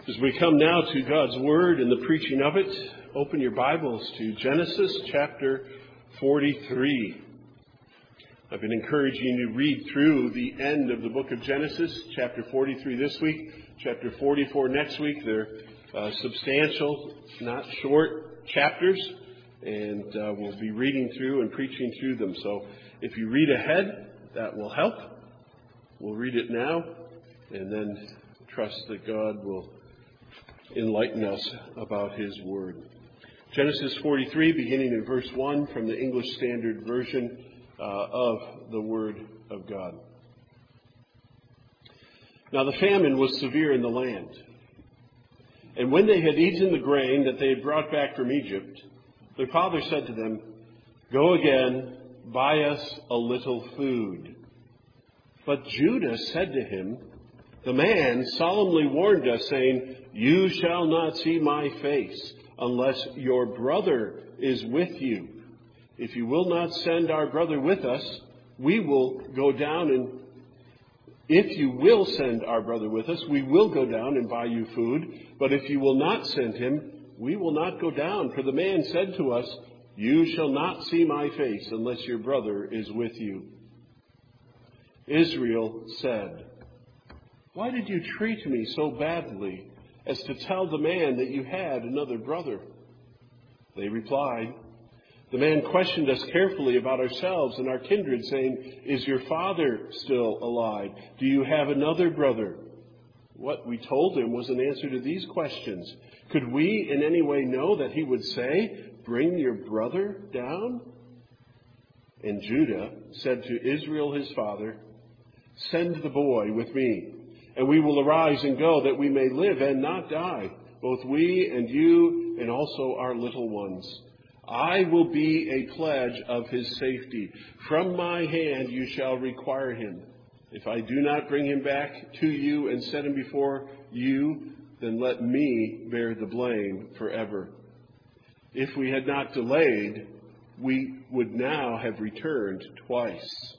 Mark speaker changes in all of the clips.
Speaker 1: As we come now to God's Word and the preaching of it, open your Bibles to Genesis chapter 43. I've been encouraging you to read through the end of the book of Genesis, chapter 43 this week, chapter 44 next week. They're substantial, not short chapters, and we'll be reading through and preaching through them. So if you read ahead, that will help. We'll read it now, and then trust that God will enlighten us about His Word. Genesis 43, beginning in verse 1 from the English Standard Version of the Word of God. Now the famine was severe in the land. And when they had eaten the grain that they had brought back from Egypt, their father said to them, "Go again, buy us a little food." But Judah said to him, "The man solemnly warned us, saying, 'You shall not see my face unless your brother is with you. If you will not send our brother with us, we will go down and if you will send our brother with us, we will go down and buy you food. But if you will not send him, we will not go down. For the man said to us, you shall not see my face unless your brother is with you.' Israel said, 'Why did you treat me so badly as to tell the man that you had another brother?' They replied, 'The man questioned us carefully about ourselves and our kindred, saying, "Is your father still alive? Do you have another brother?" What we told him was an answer to these questions. Could we in any way know that he would say, "Bring your brother down"?' And Judah said to Israel his father, 'Send the boy with me, and we will arise and go, that we may live and not die, both we and you and also our little ones. I will be a pledge of his safety. From my hand you shall require him. If I do not bring him back to you and set him before you, then let me bear the blame forever. If we had not delayed, we would now have returned twice.'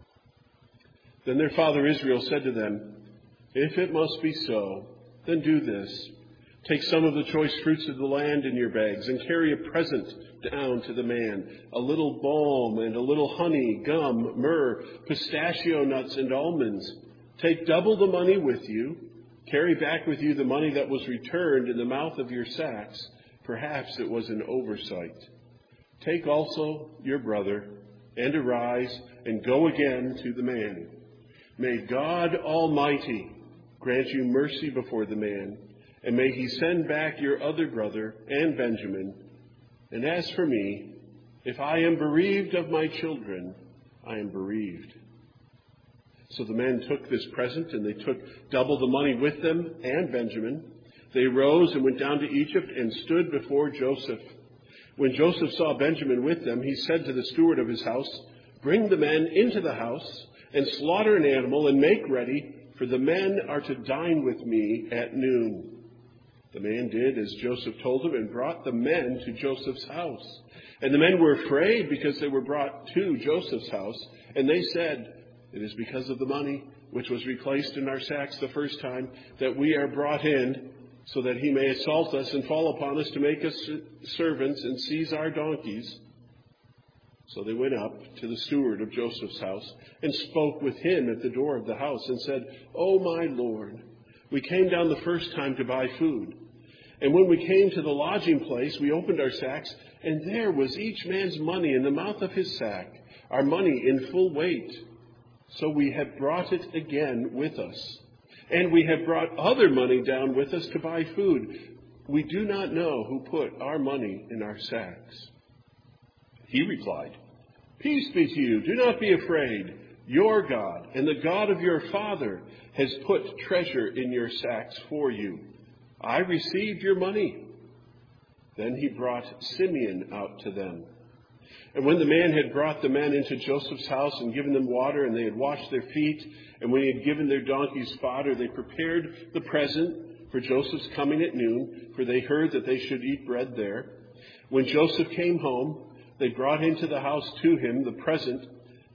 Speaker 1: Then their father Israel said to them, 'If it must be so, then do this. Take some of the choice fruits of the land in your bags and carry a present down to the man, a little balm and a little honey, gum, myrrh, pistachio nuts, and almonds. Take double the money with you. Carry back with you the money that was returned in the mouth of your sacks. Perhaps it was an oversight. Take also your brother and arise and go again to the man. May God Almighty grant you mercy before the man, and may he send back your other brother and Benjamin. And as for me, if I am bereaved of my children, I am bereaved.' So the men took this present, and they took double the money with them and Benjamin. They rose and went down to Egypt and stood before Joseph. When Joseph saw Benjamin with them, he said to the steward of his house, 'Bring the men into the house and slaughter an animal and make ready, for the men are to dine with me at noon.' The man did as Joseph told him and brought the men to Joseph's house. And the men were afraid because they were brought to Joseph's house. And they said, 'It is because of the money which was replaced in our sacks the first time that we are brought in, so that he may assault us and fall upon us to make us servants and seize our donkeys.' So they went up to the steward of Joseph's house and spoke with him at the door of the house and said, 'O my lord, we came down the first time to buy food. And when we came to the lodging place, we opened our sacks, and there was each man's money in the mouth of his sack, our money in full weight. So we have brought it again with us. And we have brought other money down with us to buy food. We do not know who put our money in our sacks.' He replied, 'Peace be to you. Do not be afraid. Your God and the God of your father has put treasure in your sacks for you. I received your money.' Then he brought Simeon out to them. And when the man had brought the men into Joseph's house and given them water, and they had washed their feet, and when he had given their donkeys fodder, they prepared the present for Joseph's coming at noon, for they heard that they should eat bread there. When Joseph came home, they brought into the house to him the present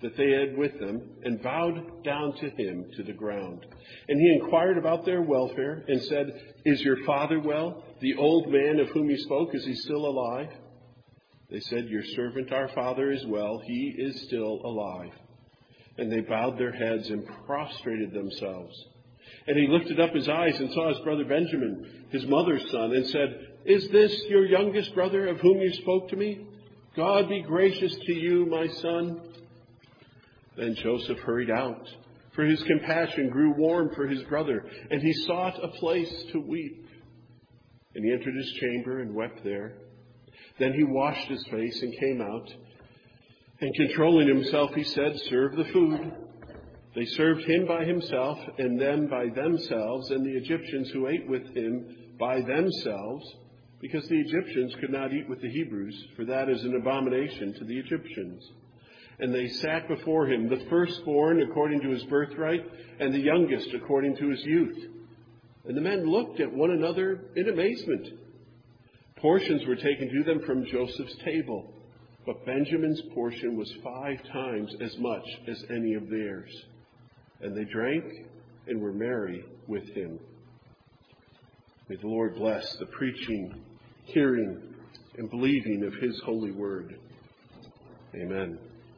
Speaker 1: that they had with them and bowed down to him to the ground. And he inquired about their welfare and said, "Is your father well? The old man of whom you spoke, is he still alive?" They said, "Your servant, our father, is well. He is still alive." And they bowed their heads and prostrated themselves. And he lifted up his eyes and saw his brother Benjamin, his mother's son, and said, "Is this your youngest brother of whom you spoke to me? God be gracious to you, my son." Then Joseph hurried out, for his compassion grew warm for his brother, and he sought a place to weep. And he entered his chamber and wept there. Then he washed his face and came out. And controlling himself, he said, "Serve the food." They served him by himself, and them by themselves, and the Egyptians who ate with him by themselves, because the Egyptians could not eat with the Hebrews, for that is an abomination to the Egyptians. And they sat before him, the firstborn according to his birthright, and the youngest according to his youth. And the men looked at one another in amazement. Portions were taken to them from Joseph's table, but Benjamin's portion was 5 times as much as any of theirs. And they drank and were merry with him. May the Lord bless the preaching, hearing, and believing of his holy word. Amen.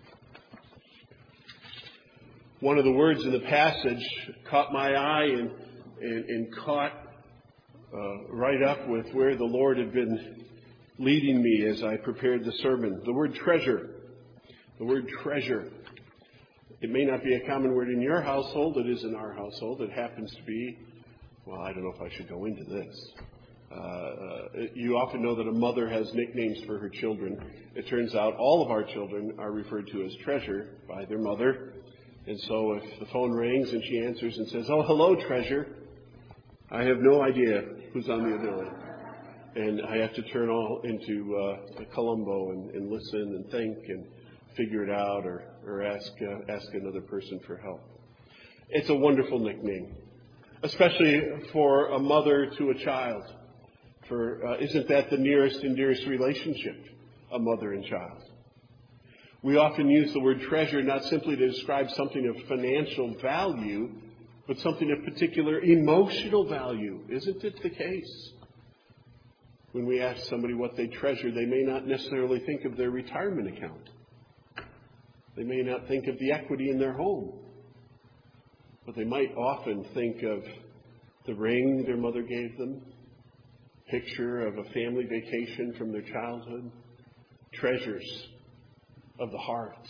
Speaker 1: One of the words in the passage caught my eye and caught right up with where the Lord had been leading me as I prepared the sermon. The word treasure. The word treasure. It may not be a common word in your household. It is in our household. It happens to be, well, I don't know if I should go into this. You often know that a mother has nicknames for her children. It turns out all of our children are referred to as treasure by their mother. And so if the phone rings and she answers and says, "Oh, hello, treasure," I have no idea who's on the other line. And I have to turn all into Columbo and listen and think and figure it out or ask another person for help. It's a wonderful nickname, especially for a mother to a child. Isn't that the nearest and dearest relationship, a mother and child? We often use the word treasure not simply to describe something of financial value, but something of particular emotional value. Isn't it the case? When we ask somebody what they treasure, they may not necessarily think of their retirement account. They may not think of the equity in their home. But they might often think of the ring their mother gave them, picture of a family vacation from their childhood, treasures of the heart.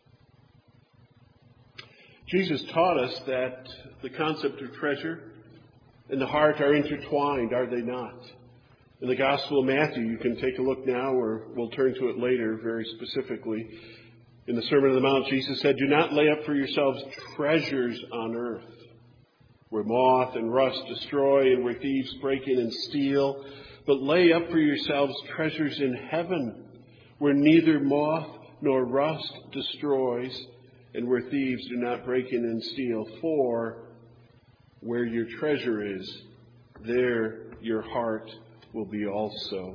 Speaker 1: Jesus taught us that the concept of treasure and the heart are intertwined, are they not? In the Gospel of Matthew, you can take a look now, or we'll turn to it later very specifically. In the Sermon on the Mount, Jesus said, "Do not lay up for yourselves treasures on earth, where moth and rust destroy and where thieves break in and steal, but lay up for yourselves treasures in heaven, where neither moth nor rust destroys, and where thieves do not break in and steal. For where your treasure is, there your heart will be also."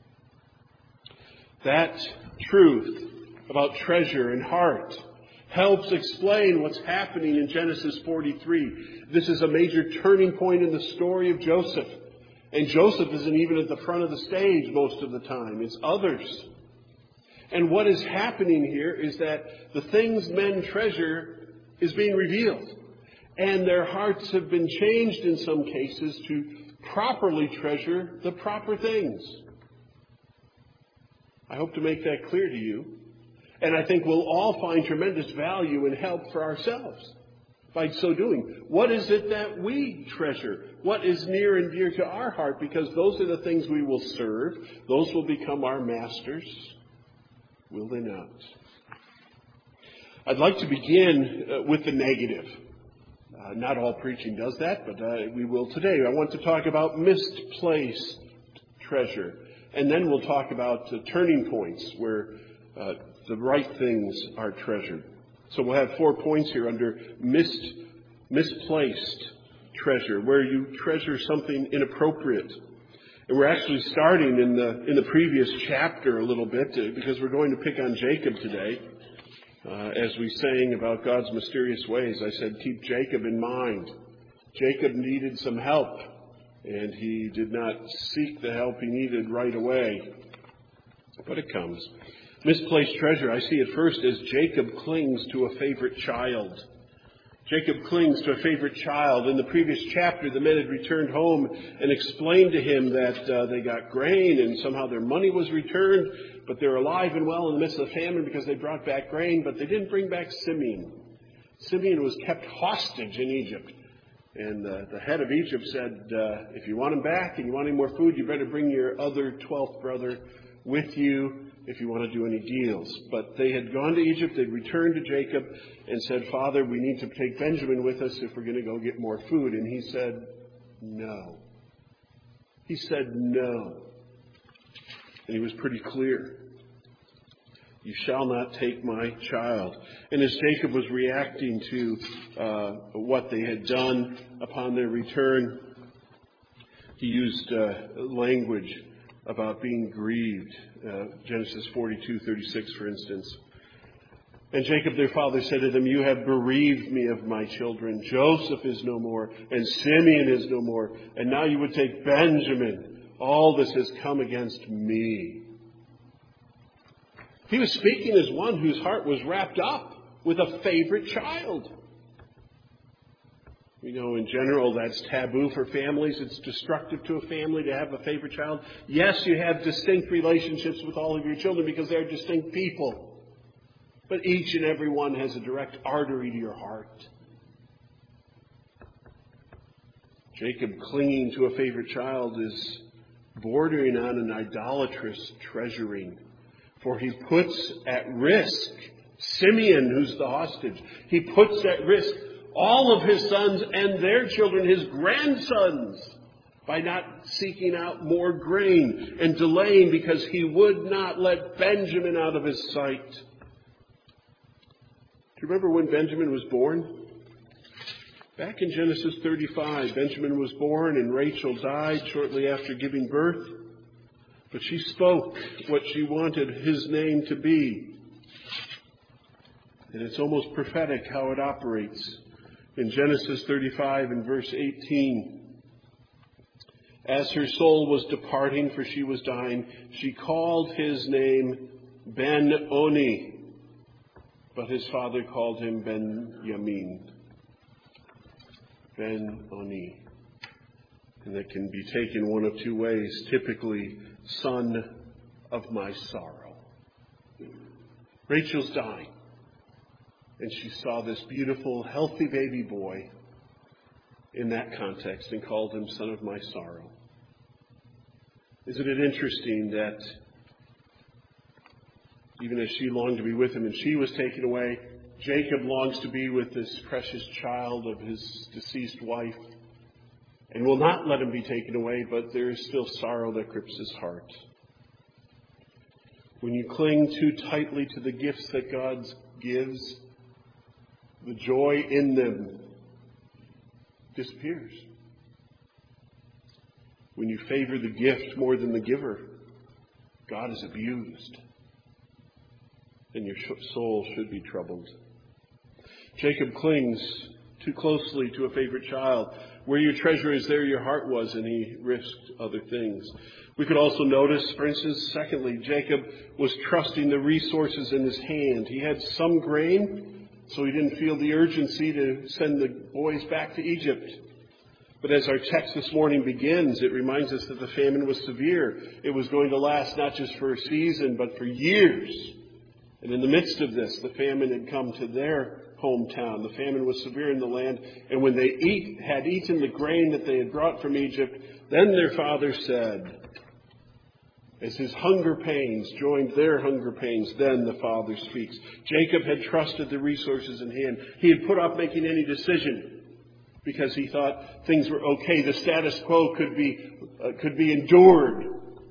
Speaker 1: That truth about treasure and heart helps explain what's happening in Genesis 43. This is a major turning point in the story of Joseph. And Joseph isn't even at the front of the stage most of the time. It's others. And what is happening here is that the things men treasure is being revealed. And their hearts have been changed in some cases to properly treasure the proper things. I hope to make that clear to you. And I think we'll all find tremendous value and help for ourselves by so doing. What is it that we treasure? What is near and dear to our heart? Because those are the things we will serve. Those will become our masters. Will they not? I'd like to begin with the negative. Not all preaching does that, but we will today. I want to talk about misplaced treasure. And then we'll talk about turning points where the right things are treasured. So we'll have 4 points here under misplaced treasure, where you treasure something inappropriate. And we're actually starting in the previous chapter a little bit because we're going to pick on Jacob today. As we sang about God's mysterious ways, I said, keep Jacob in mind. Jacob needed some help, and he did not seek the help he needed right away. But it comes. Misplaced treasure, I see it first as Jacob clings to a favorite child. Jacob clings to a favorite child. In the previous chapter, the men had returned home and explained to him that they got grain and somehow their money was returned, but they're alive and well in the midst of the famine because they brought back grain, but they didn't bring back Simeon. Simeon was kept hostage in Egypt. And the head of Egypt said, if you want him back and you want any more food, you better bring your other 12th brother with you if you want to do any deals. But they had gone to Egypt, they'd returned to Jacob and said, Father, we need to take Benjamin with us if we're going to go get more food. And he said, no. He said no. And he was pretty clear. You shall not take my child. And as Jacob was reacting to what they had done upon their return, he used language about being grieved. Genesis 42:36, for instance. And Jacob, their father, said to them, you have bereaved me of my children. Joseph is no more, and Simeon is no more. And now you would take Benjamin. All this has come against me. He was speaking as one whose heart was wrapped up with a favorite child. We know in general that's taboo for families. It's destructive to a family to have a favorite child. Yes, you have distinct relationships with all of your children because they're distinct people. But each and every one has a direct artery to your heart. Jacob clinging to a favorite child is bordering on an idolatrous treasuring. For he puts at risk Simeon, who's the hostage. He puts at risk all of his sons and their children, his grandsons, by not seeking out more grain and delaying because he would not let Benjamin out of his sight. Do you remember when Benjamin was born? Back in Genesis 35, Benjamin was born and Rachel died shortly after giving birth. But she spoke what she wanted his name to be. And it's almost prophetic how it operates. In Genesis 35 and verse 18, as her soul was departing, for she was dying, she called his name Ben-Oni, but his father called him Ben-Yamin. Ben-Oni. And that can be taken one of two ways. Typically, son of my sorrow. Rachel's dying. And she saw this beautiful, healthy baby boy in that context and called him son of my sorrow. Isn't it interesting that even as she longed to be with him and she was taken away, Jacob longs to be with this precious child of his deceased wife and will not let him be taken away, but there is still sorrow that grips his heart. When you cling too tightly to the gifts that God gives, the joy in them disappears. When you favor the gift more than the giver, God is abused. And your soul should be troubled. Jacob clings too closely to a favorite child. Where your treasure is, there your heart was, and he risked other things. We could also notice, for instance, secondly, Jacob was trusting the resources in his hand. He had some grain, so he didn't feel the urgency to send the boys back to Egypt. But as our text this morning begins, it reminds us that the famine was severe. It was going to last not just for a season, but for years. And in the midst of this, the famine had come to their hometown. The famine was severe in the land. And when they had eaten the grain that they had brought from Egypt, then their father said, as his hunger pains joined their hunger pains, then the father speaks. Jacob had trusted the resources in hand. He had put off making any decision because he thought things were okay. The status quo could be endured.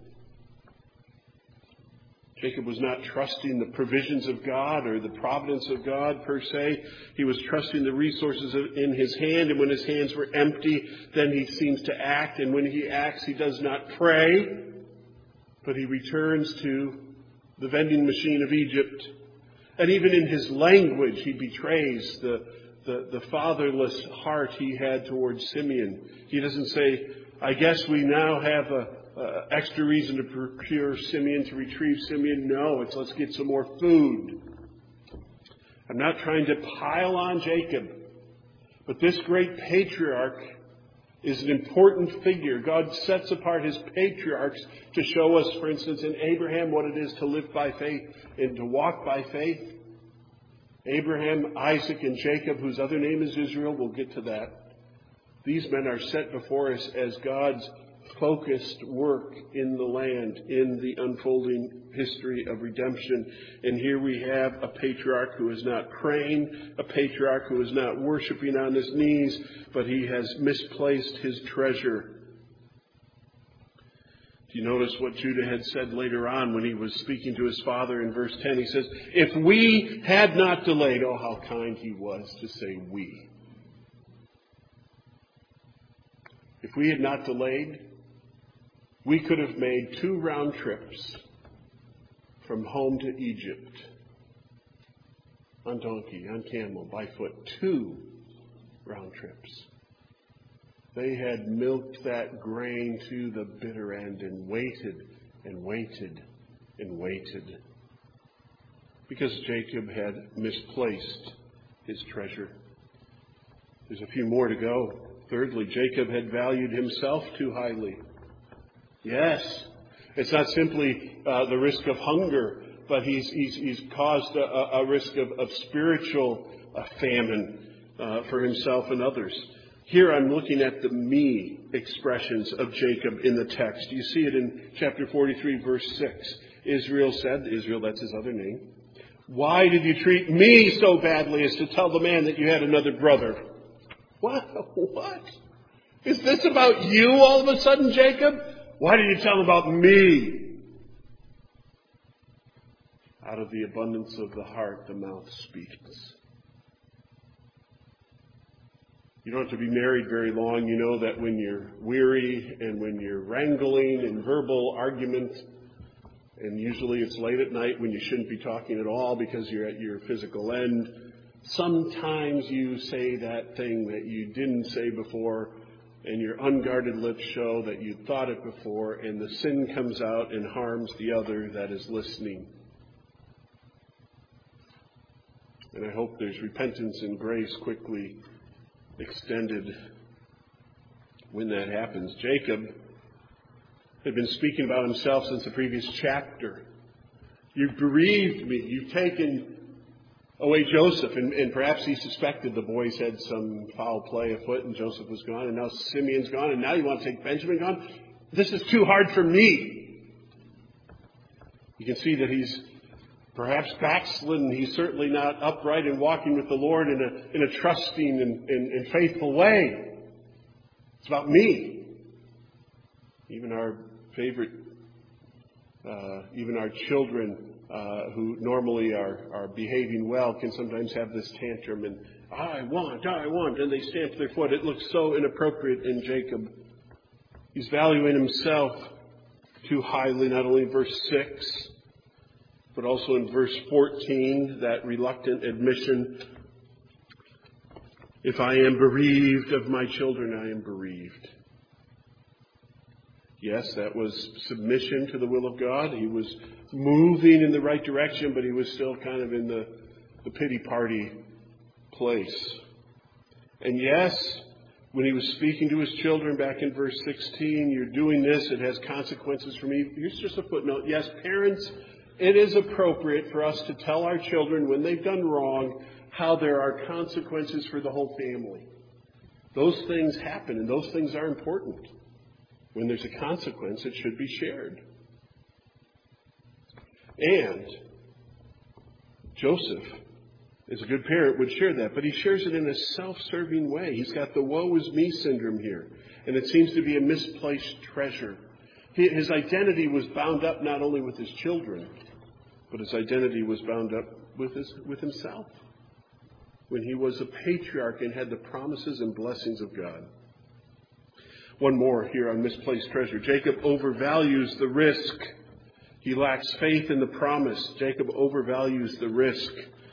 Speaker 1: Jacob was not trusting the provisions of God or the providence of God per se. He was trusting the resources in his hand, and when his hands were empty, then he seems to act, and when he acts, he does not pray, but he returns to the vending machine of Egypt And even in his language, he betrays the fatherless heart he had towards Simeon. He doesn't say, I guess we now have a extra reason to procure Simeon, to retrieve Simeon. No, it's let's get some more food. I'm not trying to pile on Jacob, but this great patriarch is an important figure. God sets apart his patriarchs to show us, for instance, in Abraham, what it is to live by faith and to walk by faith. Abraham, Isaac, and Jacob, whose other name is Israel, we'll get to that. These men are set before us as God's focused work in the land, in the unfolding history of redemption. And here we have a patriarch who is not praying, a patriarch who is not worshiping on his knees, but he has misplaced his treasure. Do you notice what Judah had said later on when he was speaking to his father in verse 10? He says, if we had not delayed, oh, how kind he was to say we. If we had not delayed, we could have made 2 round trips from home to Egypt on donkey, on camel, by foot. 2 round trips. They had milked that grain to the bitter end and waited and waited and waited because Jacob had misplaced his treasure. There's a few more to go. Thirdly, Jacob had valued himself too highly. Yes, it's not simply the risk of hunger, but he's caused a risk of spiritual famine for himself and others. Here I'm looking at the me expressions of Jacob in the text. You see it in chapter 43, verse 6. Israel said, Israel, that's his other name, why did you treat me so badly as to tell the man that you had another brother? What? Is this about you all of a sudden, Jacob? Why did you tell him about me? Out of the abundance of the heart, the mouth speaks. You don't have to be married very long. You know that when you're weary and when you're wrangling in verbal argument, and usually it's late at night when you shouldn't be talking at all because you're at your physical end, sometimes you say that thing that you didn't say before, and your unguarded lips show that you thought it before, and the sin comes out and harms the other that is listening. And I hope there's repentance and grace quickly extended when that happens. Jacob had been speaking about himself since the previous chapter. You've bereaved me. You've taken away Joseph. And perhaps he suspected the boys had some foul play afoot and Joseph was gone. And now Simeon's gone. And now you want to take Benjamin gone? This is too hard for me. You can see that he's perhaps backslidden. He's certainly not upright and walking with the Lord in a trusting and faithful way. It's about me. Even our favorite, even our children who normally are behaving well can sometimes have this tantrum and I want, and they stamp their foot. It looks so inappropriate in Jacob. He's valuing himself too highly, not only in verse 6, but also in verse 14, that reluctant admission, if I am bereaved of my children, I am bereaved. Yes, that was submission to the will of God. He was moving in the right direction, but he was still kind of in the pity party place. And yes, when he was speaking to his children back in verse 16, you're doing this, it has consequences for me. Here's just a footnote. Yes, parents, it is appropriate for us to tell our children when they've done wrong how there are consequences for the whole family. Those things happen, and those things are important. When there's a consequence, it should be shared. And Joseph, as a good parent, would share that, but he shares it in a self-serving way. He's got the woe is me syndrome here, and it seems to be a misplaced treasure. His identity was bound up not only with his children, but his identity was bound up with himself when he was a patriarch and had the promises and blessings of God. One more here on misplaced treasure. Jacob overvalues the risk. He lacks faith in the promise. Jacob overvalues the risk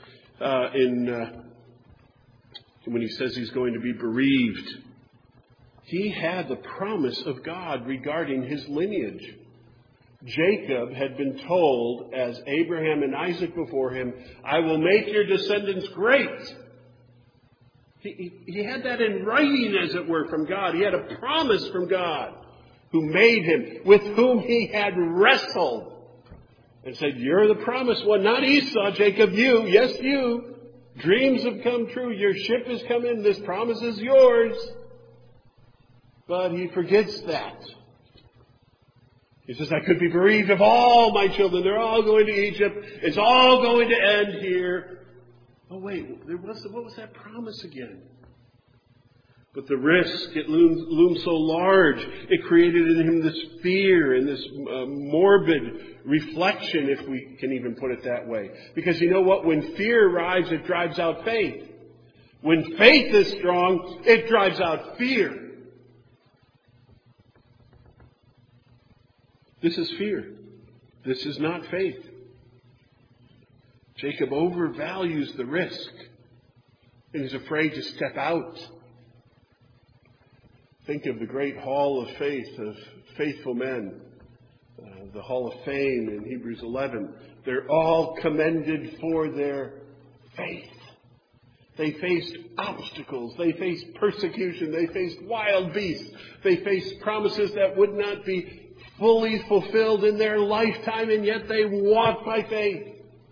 Speaker 1: when he says he's going to be bereaved. He had the promise of God regarding his lineage. Jacob had been told, as Abraham and Isaac before him, I will make your descendants great. He had that in writing, as it were, from God. He had a promise from God, who made him, with whom he had wrestled, and said, you're the promised one, not Esau, Jacob, you, yes, you. Dreams have come true, your ship has come in, this promise is yours. But he forgets that. He says, I could be bereaved of all my children. They're all going to Egypt. It's all going to end here. Oh, wait, what was that promise again? But the risk, it loomed so large, it created in him this fear and this morbid reflection, if we can even put it that way. Because you know what? When fear arrives, it drives out faith. When faith is strong, it drives out fear. This is fear. This is not faith. Jacob overvalues the risk and is afraid to step out. Think of the great hall of faith of faithful men, the hall of fame in Hebrews 11. They're all commended for their faith. They faced obstacles. They faced persecution. They faced wild beasts. They faced promises that would not be fully fulfilled in their lifetime, and yet they walked by faith.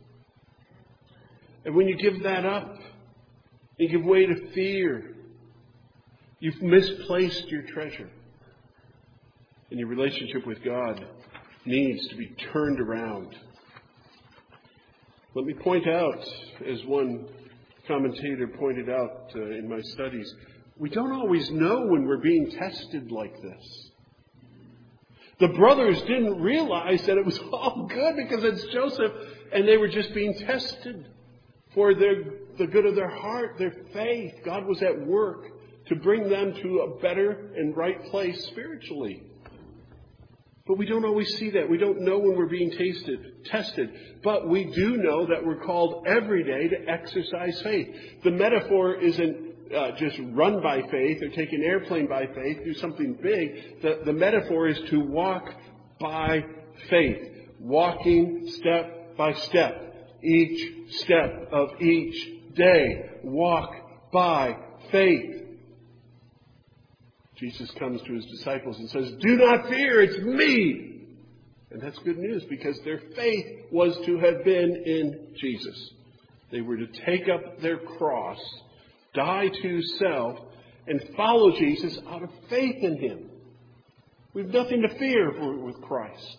Speaker 1: And when you give that up, you give way to fear, you've misplaced your treasure. And your relationship with God needs to be turned around. Let me point out, as one commentator pointed out in my studies, we don't always know when we're being tested like this. The brothers didn't realize that it was all good because it's Joseph, and they were just being tested for the good of their heart, their faith. God was at work to bring them to a better and right place spiritually. But we don't always see that. We don't know when we're being tested. But we do know that we're called every day to exercise faith. The metaphor isn't just run by faith or take an airplane by faith, do something big. The metaphor is to walk by faith. Walking step by step. Each step of each day. Walk by faith. Jesus comes to his disciples and says, do not fear, it's me. And that's good news because their faith was to have been in Jesus. They were to take up their cross, die to self, and follow Jesus out of faith in him. We've nothing to fear if we're with Christ.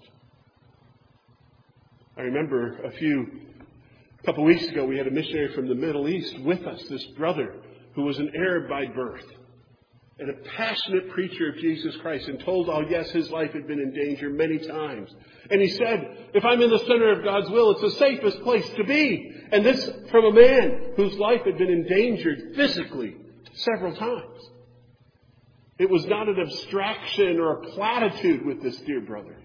Speaker 1: I remember a couple of weeks ago, we had a missionary from the Middle East with us, this brother who was an Arab by birth and a passionate preacher of Jesus Christ, and told, yes, his life had been in danger many times. And he said, if I'm in the center of God's will, it's the safest place to be. And this from a man whose life had been endangered physically several times. It was not an abstraction or a platitude with this dear brother.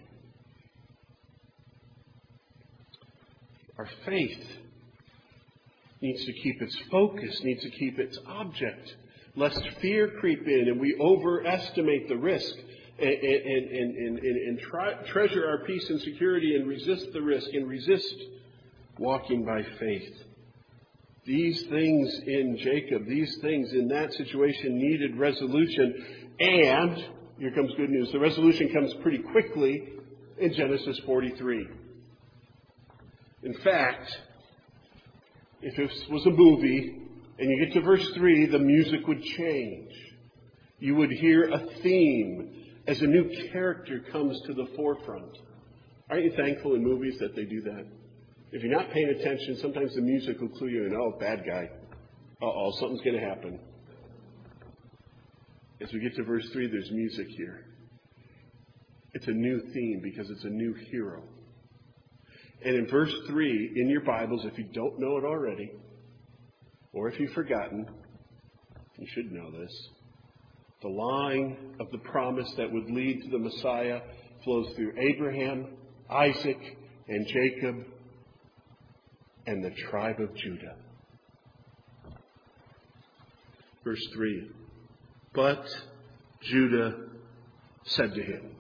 Speaker 1: Our faith needs to keep its focus, needs to keep its object, lest fear creep in and we overestimate the risk and treasure our peace and security and resist the risk and resist walking by faith. These things in Jacob, these things in that situation needed resolution. And, here comes good news, the resolution comes pretty quickly in Genesis 43. In fact, if this was a movie and you get to verse 3, the music would change. You would hear a theme as a new character comes to the forefront. Aren't you thankful in movies that they do that? If you're not paying attention, sometimes the music will clue you in. Oh, bad guy. Uh-oh, something's going to happen. As we get to verse 3, there's music here. It's a new theme because it's a new hero. And in verse 3, in your Bibles, if you don't know it already, or if you've forgotten, you should know this. The line of the promise that would lead to the Messiah flows through Abraham, Isaac, and Jacob and the tribe of Judah. Verse 3. But Judah said to him.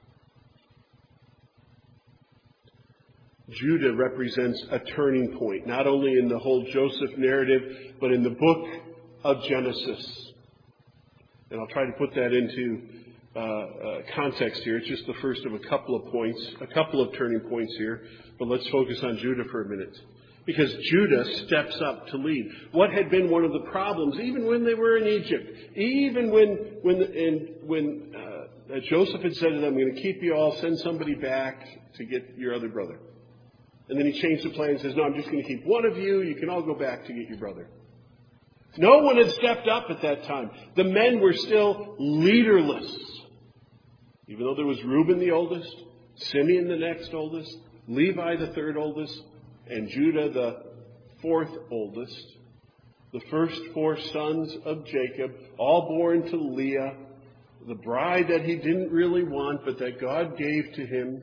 Speaker 1: Judah represents a turning point, not only in the whole Joseph narrative, but in the book of Genesis. And I'll try to put that into context here. It's just the first of a couple of points, a couple of turning points here. But let's focus on Judah for a minute. Because Judah steps up to lead. What had been one of the problems, even when they were in Egypt, even when Joseph had said to them, I'm going to keep you all, send somebody back to get your other brother. And then he changed the plan and says, no, I'm just going to keep one of you. You can all go back to get your brother. No one had stepped up at that time. The men were still leaderless. Even though there was Reuben the oldest, Simeon the next oldest, Levi the third oldest, and Judah the fourth oldest, the first four sons of Jacob, all born to Leah, the bride that he didn't really want, but that God gave to him.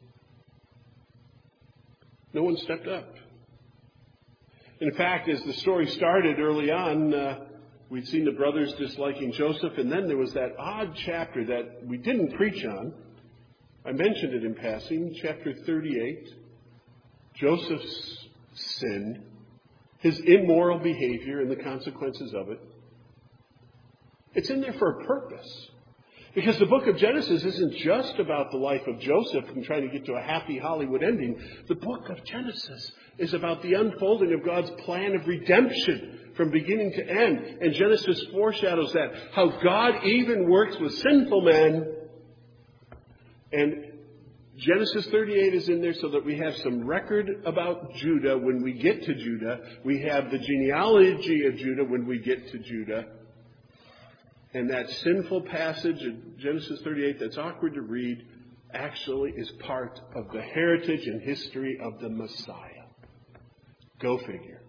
Speaker 1: No one stepped up. In fact, as the story started early on, we'd seen the brothers disliking Joseph, and then there was that odd chapter that we didn't preach on. I mentioned it in passing, chapter 38. Joseph's sin, his immoral behavior and the consequences of it. It's in there for a purpose. Because the book of Genesis isn't just about the life of Joseph and trying to get to a happy Hollywood ending. The book of Genesis is about the unfolding of God's plan of redemption from beginning to end. And Genesis foreshadows that. How God even works with sinful men. And Genesis 38 is in there so that we have some record about Judah when we get to Judah. We have the genealogy of Judah when we get to Judah. And that sinful passage in Genesis 38 that's awkward to read actually is part of the heritage and history of the Messiah. Go figure.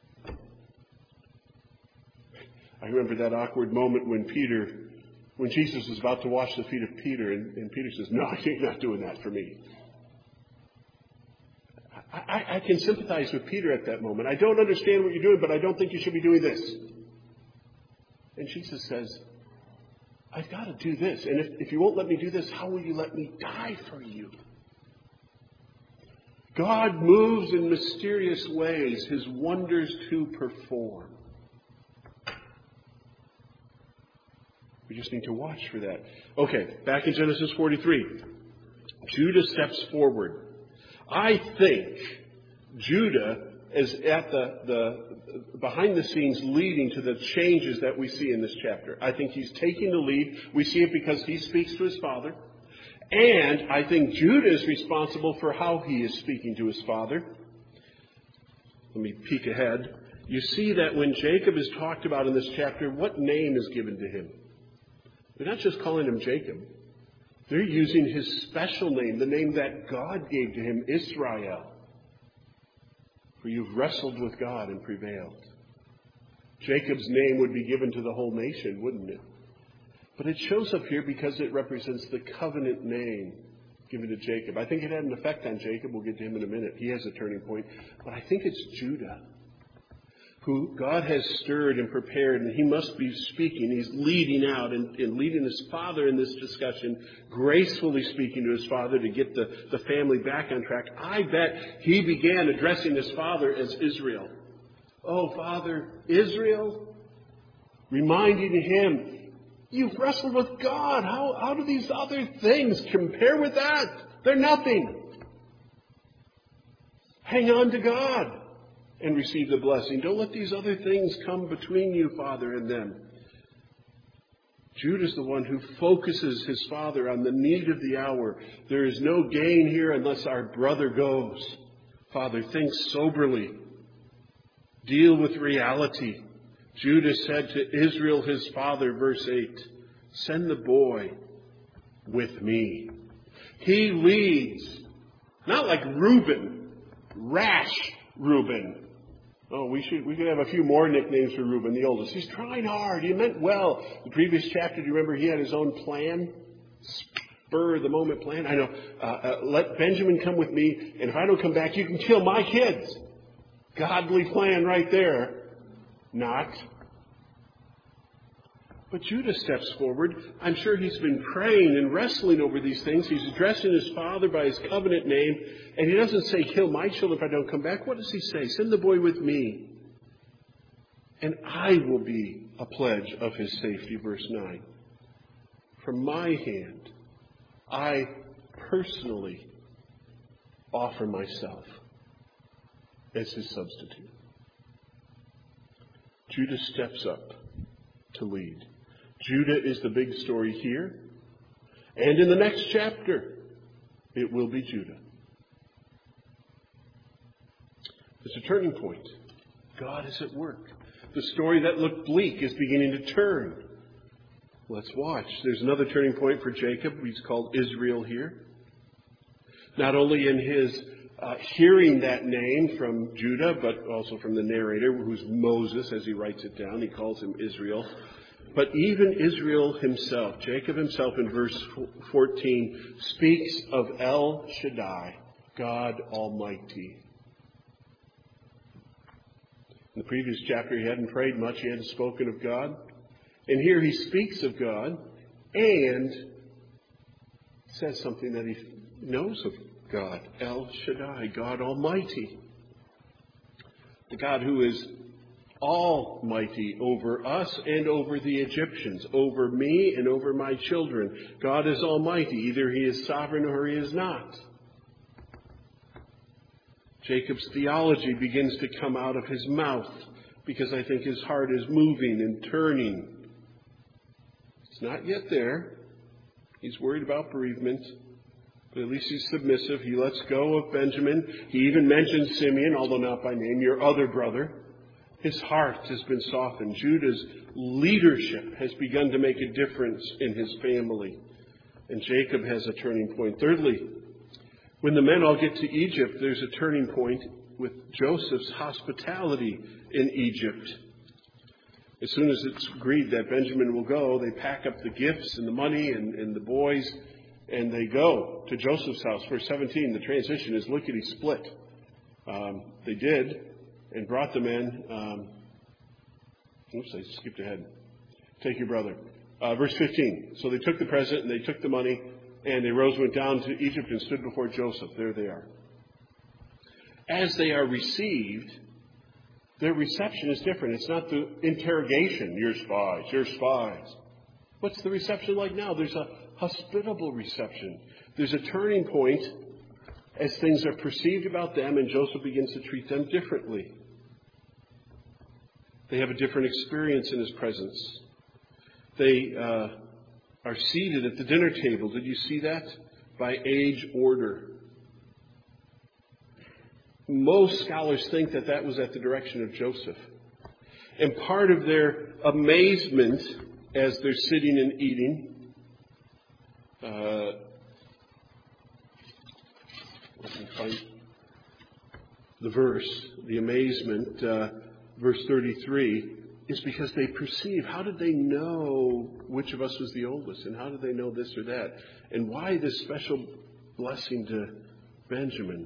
Speaker 1: I remember that awkward moment when Jesus was about to wash the feet of Peter, and Peter says, no, you're not doing that for me. I can sympathize with Peter at that moment. I don't understand what you're doing, but I don't think you should be doing this. And Jesus says, I've got to do this. And if you won't let me do this, how will you let me die for you? God moves in mysterious ways, his wonders to perform. We just need to watch for that. Okay, back in Genesis 43. Judah steps forward. I think Judah is at the behind the scenes leading to the changes that we see in this chapter. I think he's taking the lead. We see it because he speaks to his father. And I think Judah is responsible for how he is speaking to his father. Let me peek ahead. You see that when Jacob is talked about in this chapter, what name is given to him? They're not just calling him Jacob. They're using his special name, the name that God gave to him, Israel. For you've wrestled with God and prevailed. Jacob's name would be given to the whole nation, wouldn't it? But it shows up here because it represents the covenant name given to Jacob. I think it had an effect on Jacob. We'll get to him in a minute. He has a turning point. But I think it's Judah, who God has stirred and prepared, and he must be speaking. He's leading out and leading his father in this discussion, gracefully speaking to his father to get the family back on track. I bet he began addressing his father as Israel. Oh, Father, Israel, reminding him, you've wrestled with God. How do these other things compare with that? They're nothing. Hang on to God and receive the blessing. Don't let these other things come between you, Father, and them. Judah's the one who focuses his father on the need of the hour. There is no gain here unless our brother goes. Father, think soberly. Deal with reality. Judah said to Israel, his father, verse 8, send the boy with me. He leads, not like Reuben, rash Reuben. Oh, we could have a few more nicknames for Reuben, the oldest. He's trying hard. He meant well. The previous chapter, do you remember he had his own plan? spur of the moment plan. I know, let Benjamin come with me, and if I don't come back, you can kill my kids. Godly plan right there. Not. But Judah steps forward. I'm sure he's been praying and wrestling over these things. He's addressing his father by his covenant name. And he doesn't say, kill my children if I don't come back. What does he say? Send the boy with me, and I will be a pledge of his safety. Verse 9. From my hand, I personally offer myself as his substitute. Judah steps up to lead. Judah is the big story here. And in the next chapter, it will be Judah. It's a turning point. God is at work. The story that looked bleak is beginning to turn. Let's watch. There's another turning point for Jacob. He's called Israel here. Not only in his hearing that name from Judah, but also from the narrator, who's Moses, as he writes it down. He calls him Israel. But even Israel himself, Jacob himself in verse 14, speaks of El Shaddai, God Almighty. In the previous chapter, he hadn't prayed much. He hadn't spoken of God. And here he speaks of God and says something that he knows of God. El Shaddai, God Almighty. The God who is almighty over us and over the Egyptians, over me and over my children. God is almighty. Either he is sovereign or he is not. Jacob's theology begins to come out of his mouth because I think his heart is moving and turning. It's not yet there. He's worried about bereavement, but at least he's submissive. He lets go of Benjamin. He even mentions Simeon, although not by name, your other brother. His heart has been softened. Judah's leadership has begun to make a difference in his family. And Jacob has a turning point. Thirdly, when the men all get to Egypt, there's a turning point with Joseph's hospitality in Egypt. As soon as it's agreed that Benjamin will go, they pack up the gifts and the money and the boys, and they go to Joseph's house. Verse 17, the transition is lickety-split. They did, and brought the men. I skipped ahead. Take your brother. Verse 15. So they took the present and they took the money, and they rose, went down to Egypt, and stood before Joseph. There they are. As they are received, their reception is different. It's not the interrogation. You're spies. You're spies. What's the reception like now? There's a hospitable reception. There's a turning point as things are perceived about them, and Joseph begins to treat them differently. They have a different experience in his presence. They are seated at the dinner table. Did you see that? By age order. Most scholars think that that was at the direction of Joseph. And part of their amazement as they're sitting and eating, let me find the verse, the amazement, verse 33, is because they perceive, how did they know which of us was the oldest? And how did they know this or that? And why this special blessing to Benjamin?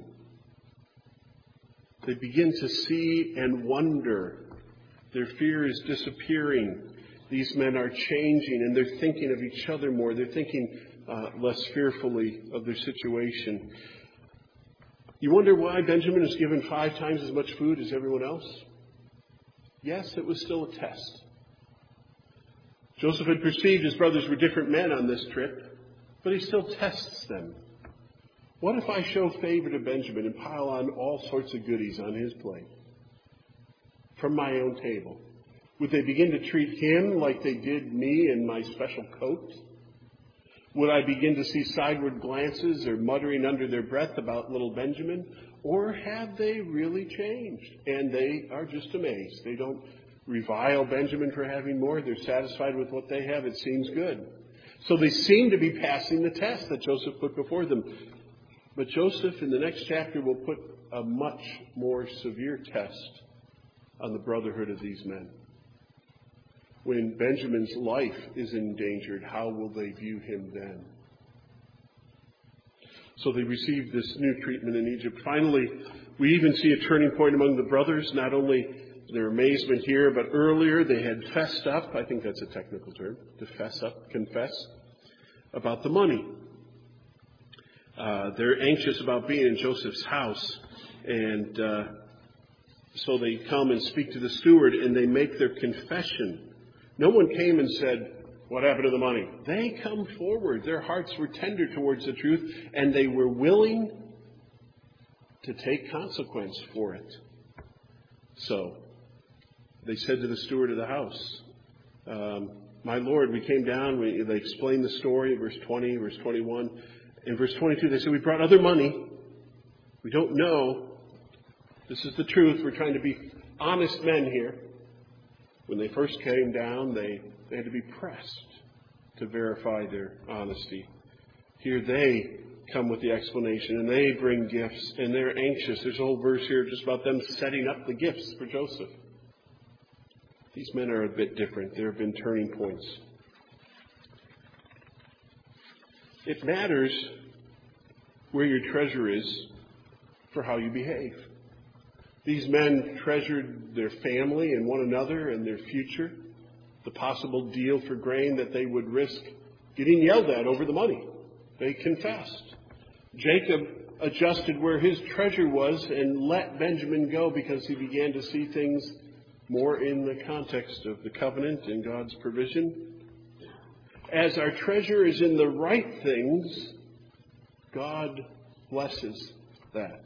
Speaker 1: They begin to see and wonder. Their fear is disappearing. These men are changing, and they're thinking of each other more. They're thinking less fearfully of their situation. You wonder why Benjamin is given 5 times as much food as everyone else? Yes, it was still a test. Joseph had perceived his brothers were different men on this trip, but he still tests them. What if I show favor to Benjamin and pile on all sorts of goodies on his plate from my own table? Would they begin to treat him like they did me and my special coat? Would I begin to see sideward glances or muttering under their breath about little Benjamin? Or have they really changed? And they are just amazed. They don't revile Benjamin for having more. They're satisfied with what they have. It seems good. So they seem to be passing the test that Joseph put before them. But Joseph, in the next chapter, will put a much more severe test on the brotherhood of these men. When Benjamin's life is endangered, how will they view him then? So they received this new treatment in Egypt. Finally, we even see a turning point among the brothers. Not only their amazement here, but earlier they had fessed up. I think that's a technical term, to fess up, confess, about the money. They're anxious about being in Joseph's house. And so they come and speak to the steward, and they make their confession. No one came and said, "What happened to the money?" They come forward. Their hearts were tender towards the truth, and they were willing to take consequence for it. So they said to the steward of the house, "My Lord, we came down." They explained the story, verse 20, verse 21. In verse 22, they said, "We brought other money. We don't know. This is the truth. We're trying to be honest men here." When they first came down, they had to be pressed to verify their honesty. Here they come with the explanation, and they bring gifts, and they're anxious. There's a whole verse here just about them setting up the gifts for Joseph. These men are a bit different. There have been turning points. It matters where your treasure is for how you behave. These men treasured their family and one another and their future, the possible deal for grain that they would risk getting yelled at over the money. They confessed. Jacob adjusted where his treasure was and let Benjamin go because he began to see things more in the context of the covenant and God's provision. As our treasure is in the right things, God blesses that.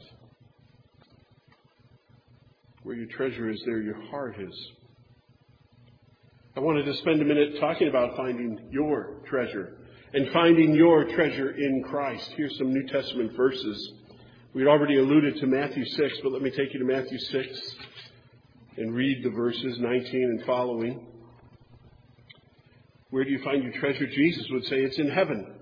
Speaker 1: Where your treasure is, there your heart is. I wanted to spend a minute talking about finding your treasure and finding your treasure in Christ. Here's some New Testament verses. We'd already alluded to Matthew 6, but let me take you to Matthew 6 and read the verses 19 and following. Where do you find your treasure? Jesus would say it's in heaven.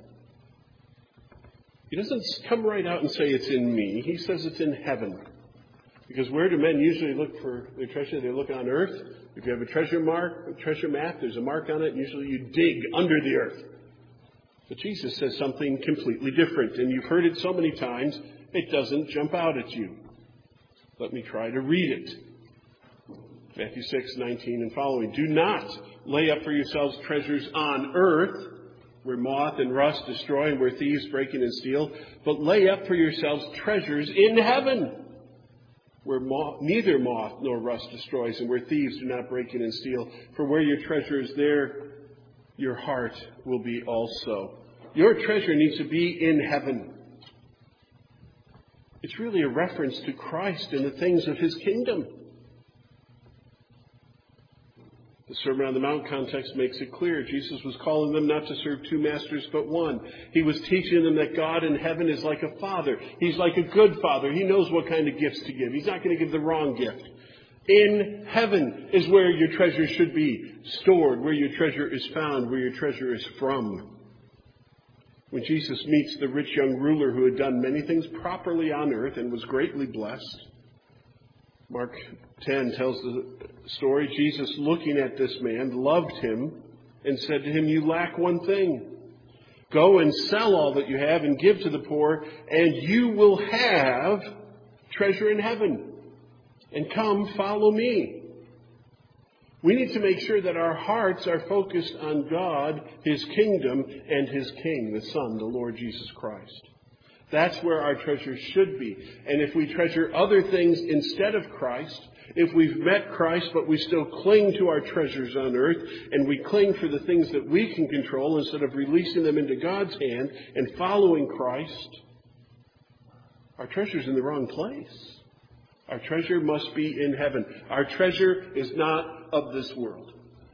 Speaker 1: He doesn't come right out and say it's in me. He says it's in heaven. Because where do men usually look for their treasure? They look on earth. If you have a treasure map, there's a mark on it. Usually you dig under the earth. But Jesus says something completely different. And you've heard it so many times, it doesn't jump out at you. Let me try to read it. Matthew 6, 19 and following. Do not lay up for yourselves treasures on earth, where moth and rust destroy and where thieves break in and steal, but lay up for yourselves treasures in heaven, where neither moth nor rust destroys and where thieves do not break in and steal. For where your treasure is, there your heart will be also. Your treasure needs to be in heaven. It's really a reference to Christ and the things of his kingdom. The Sermon on the Mount context makes it clear. Jesus was calling them not to serve two masters but one. He was teaching them that God in heaven is like a father. He's like a good father. He knows what kind of gifts to give. He's not going to give the wrong gift. In heaven is where your treasure should be stored, where your treasure is found, where your treasure is from. When Jesus meets the rich young ruler who had done many things properly on earth and was greatly blessed, Mark 10 tells the story. Jesus, looking at this man, loved him and said to him, "You lack one thing. Go and sell all that you have and give to the poor, and you will have treasure in heaven. And come, follow me." We need to make sure that our hearts are focused on God, his kingdom, and his King, the Son, the Lord Jesus Christ. That's where our treasure should be. And if we treasure other things instead of Christ, if we've met Christ but we still cling to our treasures on earth, and we cling for the things that we can control instead of releasing them into God's hand and following Christ, our treasure's in the wrong place. Our treasure must be in heaven. Our treasure is not of this world.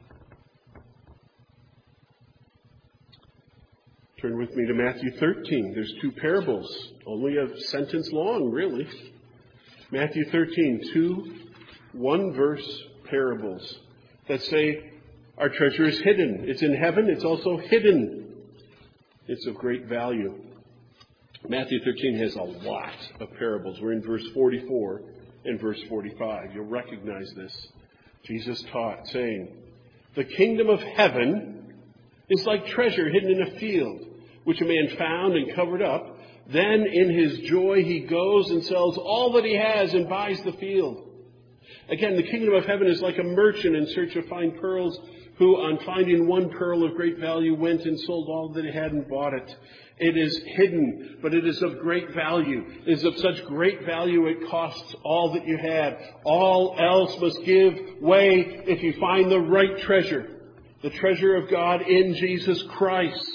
Speaker 1: Turn with me to Matthew 13. There's two parables, only a sentence long, really. Matthew 13, two one-verse parables that say our treasure is hidden. It's in heaven. It's also hidden. It's of great value. Matthew 13 has a lot of parables. We're in verse 44 and verse 45. You'll recognize this. Jesus taught, saying, "The kingdom of heaven is like treasure hidden in a field, which a man found and covered up. Then in his joy he goes and sells all that he has and buys the field. Again, the kingdom of heaven is like a merchant in search of fine pearls, who on finding one pearl of great value went and sold all that he had and bought it. It is hidden, but it is of great value. It is of such great value it costs all that you had. All else must give way if you find the right treasure, the treasure of God in Jesus Christ.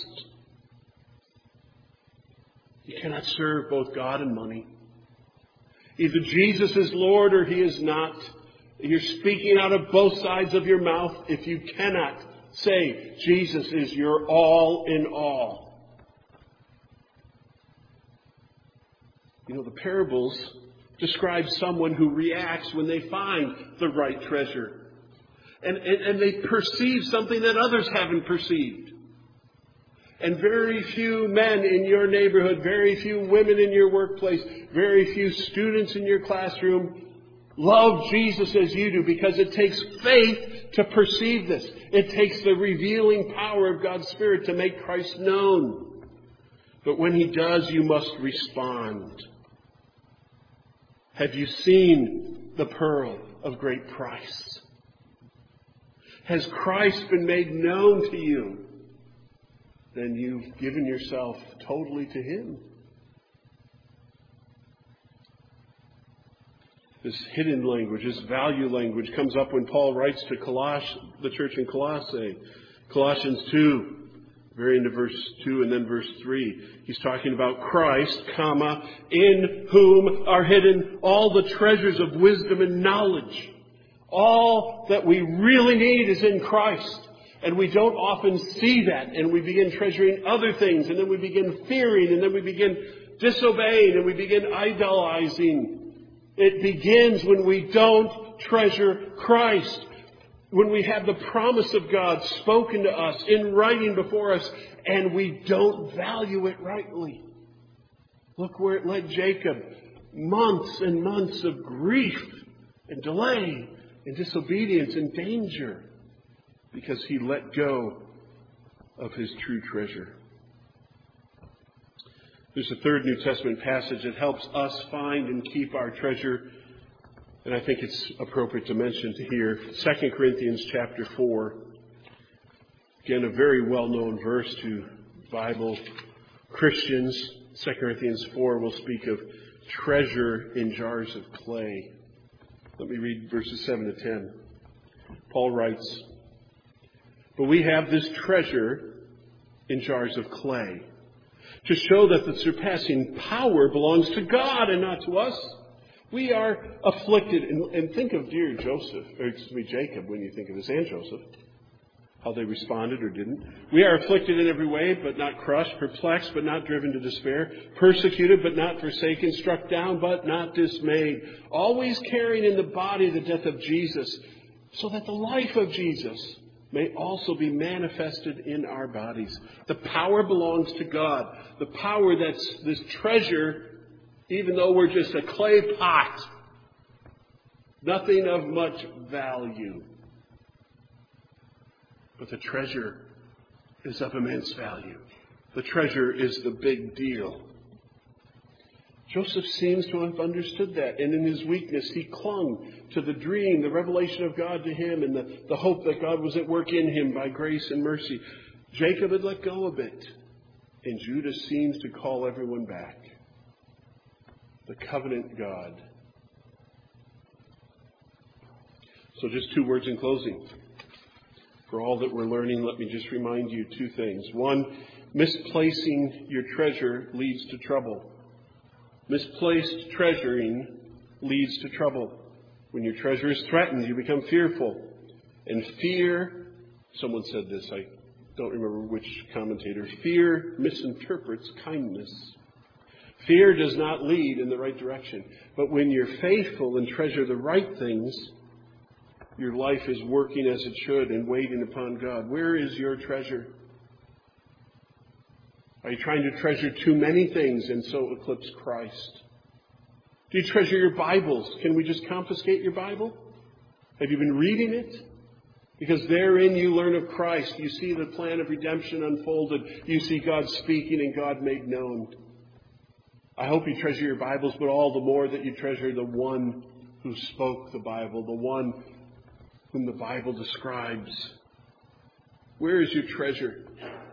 Speaker 1: You cannot serve both God and money. Either Jesus is Lord or he is not. You're speaking out of both sides of your mouth if you cannot say Jesus is your all in all. You know, the parables describe someone who reacts when they find the right treasure. And they perceive something that others haven't perceived. And very few men in your neighborhood, very few women in your workplace, very few students in your classroom love Jesus as you do, because it takes faith to perceive this. It takes the revealing power of God's Spirit to make Christ known. But when he does, you must respond. Have you seen the pearl of great price? Has Christ been made known to you? Then you've given yourself totally to him. This hidden language, this value language comes up when Paul writes to the church in Colossae. Colossians 2, very into verse 2 and then verse 3. He's talking about Christ, in whom are hidden all the treasures of wisdom and knowledge. All that we really need is in Christ. And we don't often see that. And we begin treasuring other things. And then we begin fearing. And then we begin disobeying. And we begin idolizing. It begins when we don't treasure Christ. When we have the promise of God spoken to us in writing before us, and we don't value it rightly. Look where it led Jacob. Months and months of grief and delay and disobedience and danger, because he let go of his true treasure. There's a third New Testament passage that helps us find and keep our treasure, and I think it's appropriate to mention here. 2 Corinthians chapter 4. Again, a very well-known verse to Bible Christians. 2 Corinthians 4 will speak of treasure in jars of clay. Let me read verses 7 to 10. Paul writes, "But we have this treasure in jars of clay, to show that the surpassing power belongs to God and not to us. We are afflicted," and think of dear Jacob when you think of this, and Joseph, how they responded or didn't. "We are afflicted in every way, but not crushed, perplexed, but not driven to despair, persecuted, but not forsaken, struck down, but not dismayed, always carrying in the body the death of Jesus, so that the life of Jesus may also be manifested in our bodies." The power belongs to God. The power that's this treasure, even though we're just a clay pot, nothing of much value. But the treasure is of immense value. The treasure is the big deal. Joseph seems to have understood that, and in his weakness he clung to the dream, the revelation of God to him, and the hope that God was at work in him by grace and mercy. Jacob had let go a bit, and Judah seems to call everyone back. The covenant God. So just 2 words in closing. For all that we're learning, let me just remind you 2 things. 1, misplacing your treasure leads to trouble. Misplaced treasuring leads to trouble. When your treasure is threatened, you become fearful. And fear, someone said this, I don't remember which commentator, fear misinterprets kindness. Fear does not lead in the right direction. But when you're faithful and treasure the right things, your life is working as it should and waiting upon God. Where is your treasure? Are you trying to treasure too many things and so eclipse Christ? Do you treasure your Bibles? Can we just confiscate your Bible? Have you been reading it? Because therein you learn of Christ. You see the plan of redemption unfolded. You see God speaking and God made known. I hope you treasure your Bibles, but all the more that you treasure the one who spoke the Bible, the one whom the Bible describes. Where is your treasure?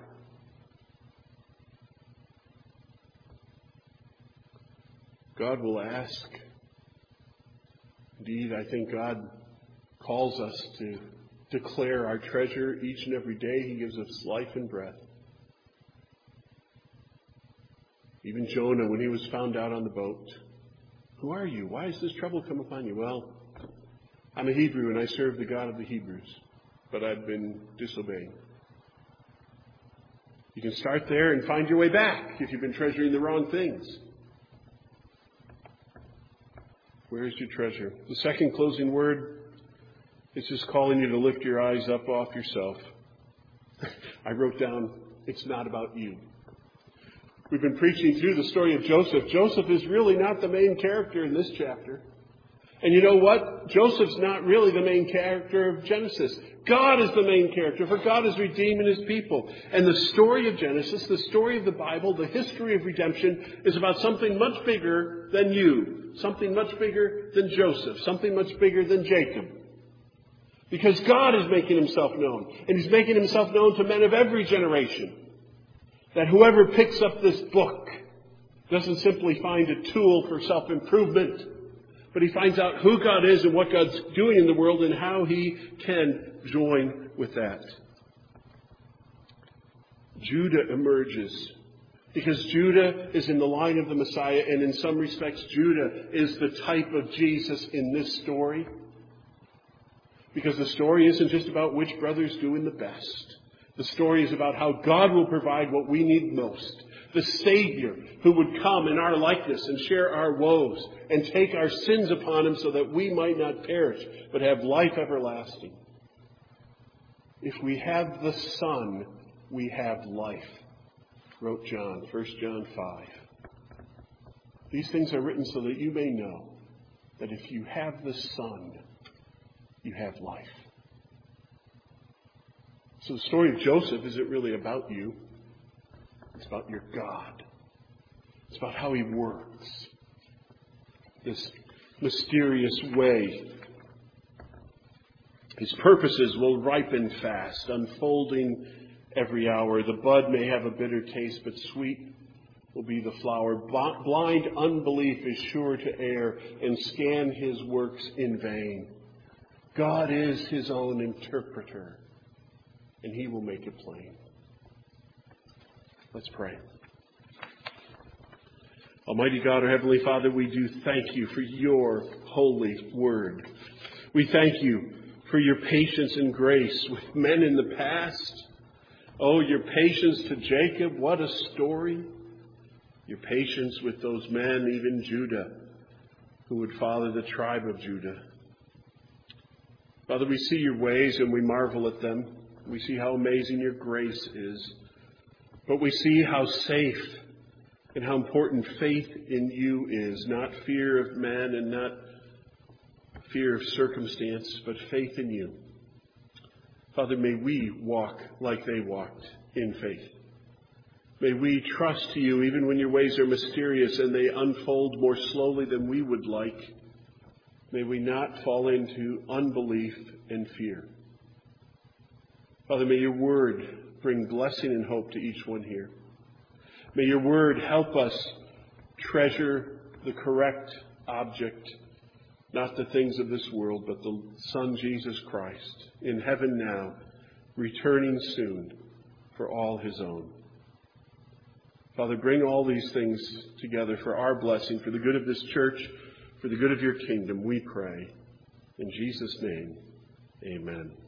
Speaker 1: God will ask. Indeed, I think God calls us to declare our treasure each and every day. He gives us life and breath. Even Jonah, when he was found out on the boat, who are you? Why has this trouble come upon you? Well, I'm a Hebrew and I serve the God of the Hebrews, but I've been disobeying. You can start there and find your way back if you've been treasuring the wrong things. Where's your treasure? The second closing word is just calling you to lift your eyes up off yourself. I wrote down, it's not about you. We've been preaching through the story of Joseph. Joseph is really not the main character in this chapter. And you know what? Joseph's not really the main character of Genesis. God is the main character, for God is redeeming his people. And the story of Genesis, the story of the Bible, the history of redemption is about something much bigger than you, something much bigger than Joseph, something much bigger than Jacob. Because God is making himself known, and he's making himself known to men of every generation. That whoever picks up this book doesn't simply find a tool for self-improvement, but he finds out who God is and what God's doing in the world and how he can join with that. Judah emerges because Judah is in the line of the Messiah, and in some respects Judah is the type of Jesus in this story. Because the story isn't just about which brother's doing the best. The story is about how God will provide what we need most. The Savior who would come in our likeness and share our woes and take our sins upon him so that we might not perish but have life everlasting. If we have the Son, we have life, wrote John, 1 John 5. These things are written so that you may know that if you have the Son, you have life. So the story of Joseph isn't really about you. It's about your God. It's about how he works. This mysterious way. His purposes will ripen fast, unfolding every hour. The bud may have a bitter taste, but sweet will be the flower. Blind unbelief is sure to err and scan his works in vain. God is his own interpreter, and he will make it plain. Let's pray. Almighty God, our Heavenly Father, we do thank you for your holy word. We thank you for your patience and grace with men in the past. Oh, your patience to Jacob, what a story. Your patience with those men, even Judah, who would father the tribe of Judah. Father, we see your ways and we marvel at them. We see how amazing your grace is. But we see how safe and how important faith in you is. Not fear of man and not fear of circumstance, but faith in you. Father, may we walk like they walked in faith. May we trust you even when your ways are mysterious and they unfold more slowly than we would like. May we not fall into unbelief and fear. Father, may your word bring blessing and hope to each one here. May your word help us treasure the correct object, not the things of this world, but the Son, Jesus Christ, in heaven now, returning soon for all his own. Father, bring all these things together for our blessing, for the good of this church, for the good of your kingdom, we pray. In Jesus' name, amen.